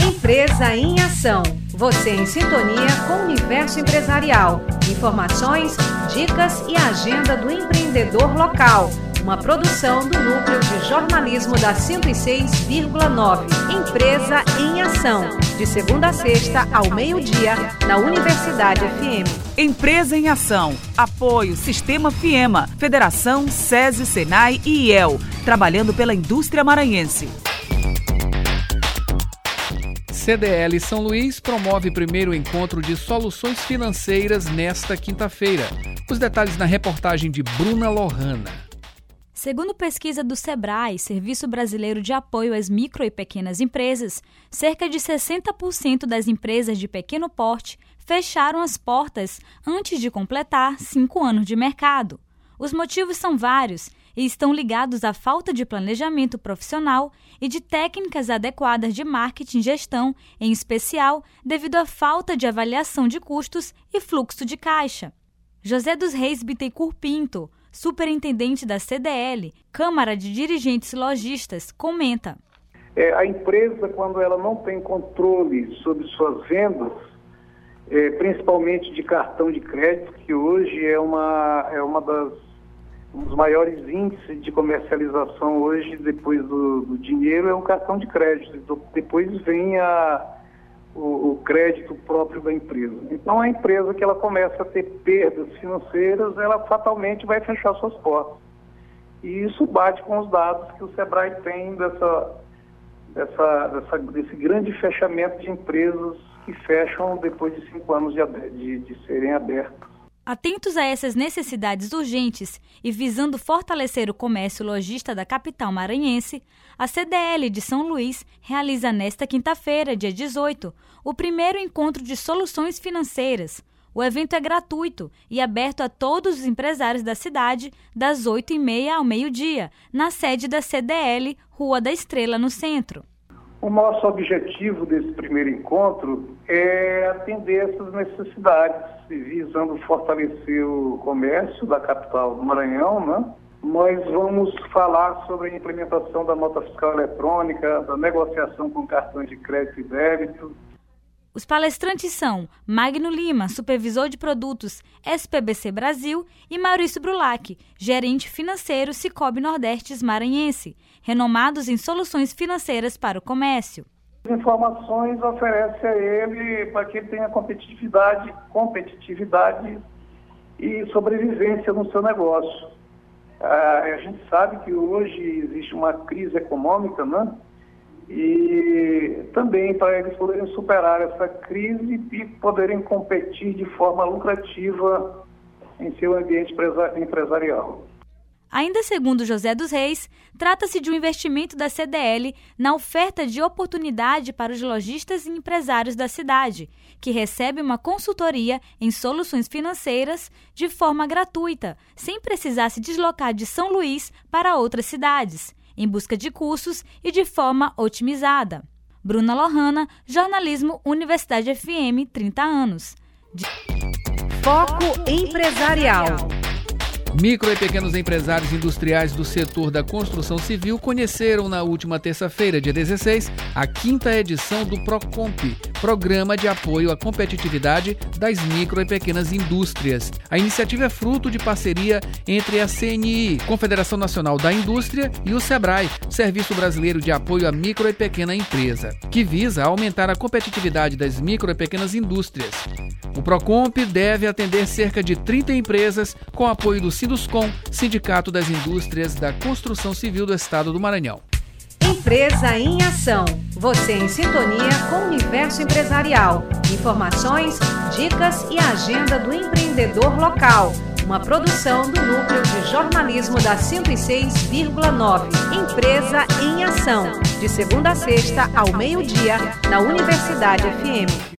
Empresa em Ação. Você em sintonia com o universo empresarial. Informações, dicas e agenda do empreendedor local. Uma produção do Núcleo de Jornalismo da 106,9. Empresa em Ação. De segunda a sexta, ao meio-dia, na Universidade FM. Empresa em Ação. Apoio Sistema Fiema, Federação, SESI, Senai e IEL. Trabalhando pela indústria maranhense. CDL São Luís promove o primeiro encontro de soluções financeiras nesta quinta-feira. Os detalhes na reportagem de Bruna Lohana. Segundo pesquisa do SEBRAE, Serviço Brasileiro de Apoio às Micro e Pequenas Empresas, cerca de 60% das empresas de pequeno porte fecharam as portas antes de completar 5 anos de mercado. Os motivos são vários e estão ligados à falta de planejamento profissional e de técnicas adequadas de marketing e gestão, em especial devido à falta de avaliação de custos e fluxo de caixa. José dos Reis Bittencourt Pinto, superintendente da CDL, Câmara de Dirigentes Lojistas, comenta. A empresa, quando ela não tem controle sobre suas vendas, principalmente de cartão de crédito, que hoje é um dos maiores índices de comercialização hoje, depois do dinheiro, é um cartão de crédito. Então, depois vem o crédito próprio da empresa. Então, a empresa que ela começa a ter perdas financeiras, ela fatalmente vai fechar suas portas. E isso bate com os dados que o SEBRAE tem desse grande fechamento de empresas que fecham depois de 5 anos de serem abertas. Atentos a essas necessidades urgentes e visando fortalecer o comércio lojista da capital maranhense, a CDL de São Luís realiza nesta quinta-feira, dia 18, o primeiro encontro de soluções financeiras. O evento é gratuito e aberto a todos os empresários da cidade, das 8h30 ao meio-dia, na sede da CDL, Rua da Estrela, no centro. O nosso objetivo desse primeiro encontro é atender essas necessidades, visando fortalecer o comércio da capital do Maranhão, né? Nós vamos falar sobre a implementação da nota fiscal eletrônica, da negociação com cartões de crédito e débito. Os palestrantes são Magno Lima, supervisor de produtos SPBC Brasil, e Maurício Brulac, gerente financeiro Sicoob Nordestes Maranhense, renomados em soluções financeiras para o comércio. As informações oferece a ele para que ele tenha competitividade e sobrevivência no seu negócio. A gente sabe que hoje existe uma crise econômica, né? E também para eles poderem superar essa crise e poderem competir de forma lucrativa em seu ambiente empresarial. Ainda segundo José dos Reis, trata-se de um investimento da CDL na oferta de oportunidade para os lojistas e empresários da cidade, que recebe uma consultoria em soluções financeiras de forma gratuita, sem precisar se deslocar de São Luís para outras cidades, em busca de cursos e de forma otimizada. Bruna Lohana, Jornalismo Universidade FM, 30 anos. Foco Empresarial. Micro e pequenos empresários industriais do setor da construção civil conheceram na última terça-feira, dia 16, a 5ª edição do PROCOMP, Programa de Apoio à Competitividade das Micro e Pequenas Indústrias. A iniciativa é fruto de parceria entre a CNI, Confederação Nacional da Indústria, e o SEBRAE, Serviço Brasileiro de Apoio à Micro e Pequena Empresa, que visa aumentar a competitividade das micro e pequenas indústrias. O PROCOMP deve atender cerca de 30 empresas com apoio do Sinduscom, Sindicato das Indústrias da Construção Civil do Estado do Maranhão. Empresa em Ação. Você em sintonia com o universo empresarial. Informações, dicas e agenda do empreendedor local. Uma produção do Núcleo de Jornalismo da 106,9. Empresa em Ação. De segunda a sexta, ao meio-dia, na Universidade FM.